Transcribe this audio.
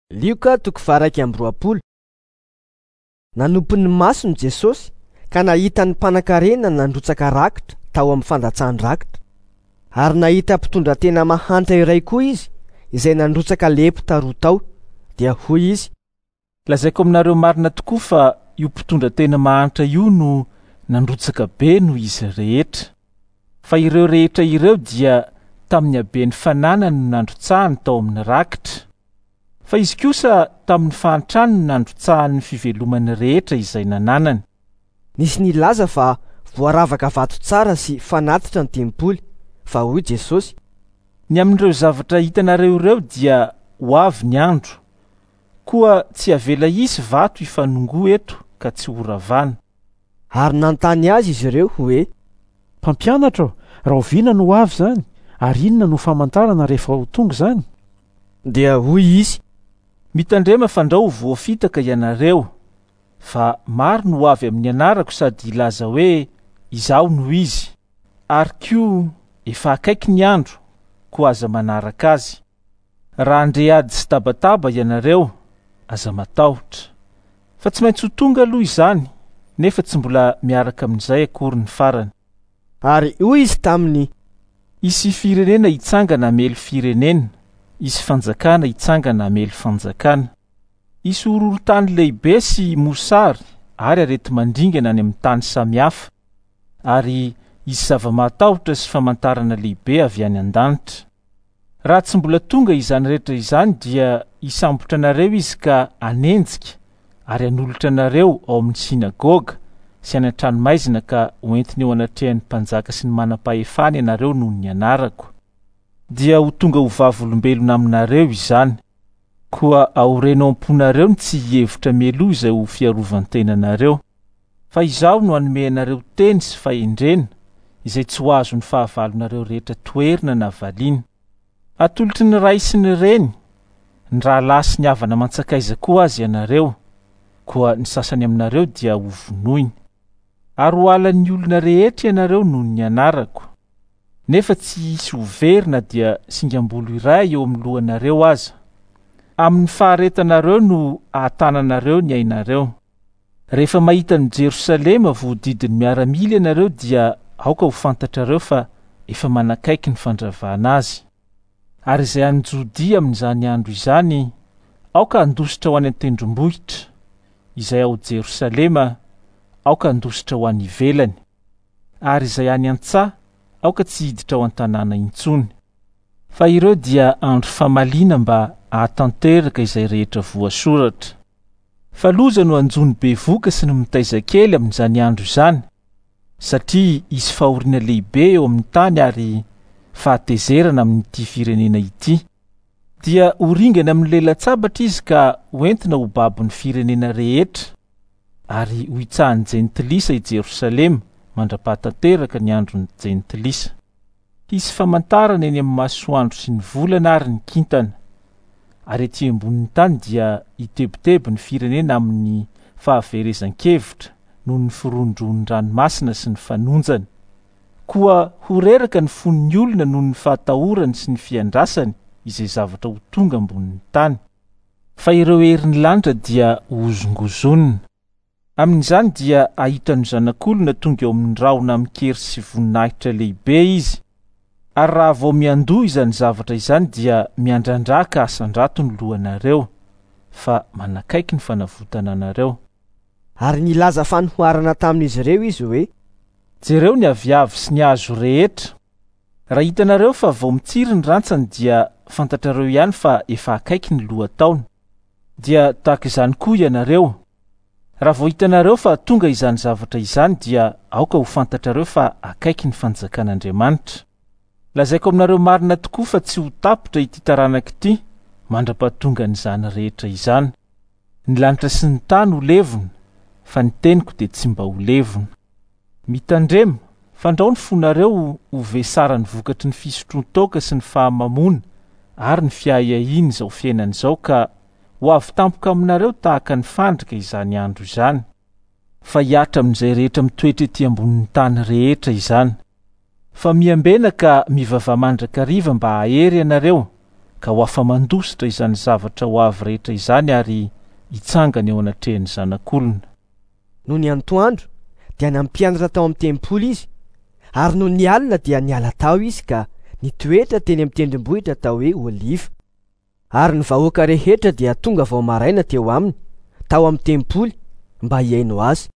Lioka toko varaiky amby 20. Nanompon'ny masony Jesosy ka nahita ny mpanan-karena nandrotsaka rakitra tao amin'ny fandatsahan-drakitra. Ary nahita mpitondra tena mahantra iray koa izy, izay nandrotsaka lepota roa tao, dia hoy izy: lazaiko aminareo marina tokoa fa io mpitondra tena mahantra io no nandrotsaka be noho izy rehetra. Fa ireo rehetra ireo dia tamin'ny habeny fananany no nandrotsahany tao amin'ny rakitra. Fa izy kosa tamin'ny fahantrany no nandrotsahany fivelomany rehetra izay nananany. Nisy nilaza fa voaravaka vato tsara sy fanatitra ny tempoly, fa hoy Jesosy: ny amin'ireo zavatra hitanareo ireo dia ho avy ny andro, koa tsy avela isy vato hifanongo eto ka tsy horavana. Ary nanontany azy izy ireo hoe: mpampianatra, raha oviana no ho avy zany, ary inona no famantarana rehefa ho tonga zany? Dia hoy izy: mitandrema fandrao voafitaka ianareo, fa maro no ho avy amin'ny anarako sady ilaza hoe izaho no izy, ary koa efa akaiky ny andro koa aza manaraka azy. Raha andready sy tabataba ianareo, aza matahotra. Fa tsy maintsy ho tonga aloha izany, nefa tsy mbola miaraka amin'izay akory ny farany. Ary hoy izy taminy: isy firenena hitsangana hamely firenena, isy fanjakana hitsangana hamely fanjakana. Isy horohorontany lehibe sy mosary ary arety mandringana any amin'ny tany samihafa, ary isy zava-matahotra sy famantarana lehibe avy any an-danitra. Raha tsy mbola tonga izany rehetra izany dia hisambotra anareo izy ka anenjika ary hanolotra anareo ao amin'ny sinagoga sy any an-tranomaizina ka hoentiny eo anatrehan'ny mpanjaka sy ny manam-pahefana ianareo noho ny anarako. Dia ho tonga ho vavolombelona aminareo izany, koa aoreno am-ponareo ny tsy hihevitra mialoha izay ho fiarovan-tenanareo. Fa izaho no hanome anareo teny sy fahendrena izay tsy ho azo ny fahavalonareo rehetra toerina na valiana. Atolotry ny ray sy ny reny, ny rahalahy sy ny havana mantsakaiza koa azy ianareo, koa ny sasany aminareo dia ho vonoiny. Ary ho alan'ny olona rehetra ianareo noho ny anarako. Nefa tsy hisy overina dia singam-bolo iray eo amin'ny lohanareo aza. Amin'ny faharetanareo no ahatananareo ny ainareo. Rehefa mahita ny Jerosalema voadidiny miaramila ianareo dia aoka ho fantatrareo fa efa manakaiky ny fandravana azy. Ary izay any Jodia amin'izany andro izany, aoka handositra ho any an-tendrombohitra, izay ao Jerosalema, aoka handositra ho any ivelany. Ary izay any an-tsaha, aoka tsy hiditra ao an-tanàna intsony. Fa ireo dia andro famaliana mba ahatanteraka izay rehetra voasoratra. Fa loza no anjony bevoka sy ny mitaiza kely amin'izany andro izany, satria hisy fahoriana lehibe eo amin'ny tany ary fahatezerana amin'ity firenena ity. Dia horingana amin'ny lelan-tsabatra izy ka hoentina ho babon'ny firenena rehetra, ary ho hitsahan'ny jentilisa i Jerosalema mandra-pahatanteraka ny andron'ny jentilisa. Hisy famantarana eny amin'ny masoandro sy ny volana ary ny kintana. Ary ety ambonin'ny tany dia hitebitebo ny firenena amin'ny fahaverezan-kevitra noho ny firondron'ny ranomasina sy ny fanonjany. Koa ho reraka ny fon'ny olona noho ny fahatahorany sy ny fiandrasany izay zavatra ho tonga ambonin'ny tany. Fa ireo herin'ny lanitra dia hozongozonina. Amin'izany dia ahita ny zanak'olona tonga eo amin'ny rahona mikery sy voninahitra lehibe izy. Ary raha vao miandoha izany zavatra izany dia miandrandraka asan-drato ny lohanareo, fa manakaiky ny fanavotana anareo. Ary nilaza fanoharana tamin'izy ireo izy hoe: jereo ny aviavy sy ny hazo rehetra. Raha hitanareo fa vao mitsiry ny rantsany dia fantatrareo ihany fa efa akaiky ny lohataona. Dia tahaka izany koa ianareo. Raha vao hitanareo fa tonga izany zavatra izany dia aoka ho fantatrareo fa akaiky ny fanjakan'Andriamanitra. Lazaiko aminareo marina tokoa fa tsy ho tapitra ity taranaka ity mandra-pahatonga n'izany rehetra izany. Ny lanitra sy ny tany ho levona, fa ny teniko dia tsy mba ho levona. Mitandrema, fandrao ny fonareo ho vesara ny vokatry ny fisotron-toaka sy ny fahamamona ary ny fiahiahiana izao fiainan'izao ka ho avy tampoka aminareo tahaka ny fandrika izany andro izany. Fa hiatra amin'izay rehetra mitoetra ety ambonin'ny tany rehetra izany. Fa miambena ka mivava mandrakariva mba hahery ianareo, ka ho afa-mandositra izany zavatra ho avy rehetra izany ary hitsangana eo anatrehany zanak'olona. No ny antoandro dia nampianatra tao amin'ny tempoly izy, ary no ny alina dia niala tao izy ka nitoetra teny amin'ny tendrombohitra tao hoe Oliva. Ary ny vahoaka rehetra dia tonga vao maraina teo aminy, tao amin'ny tempoly mba hiaino azy.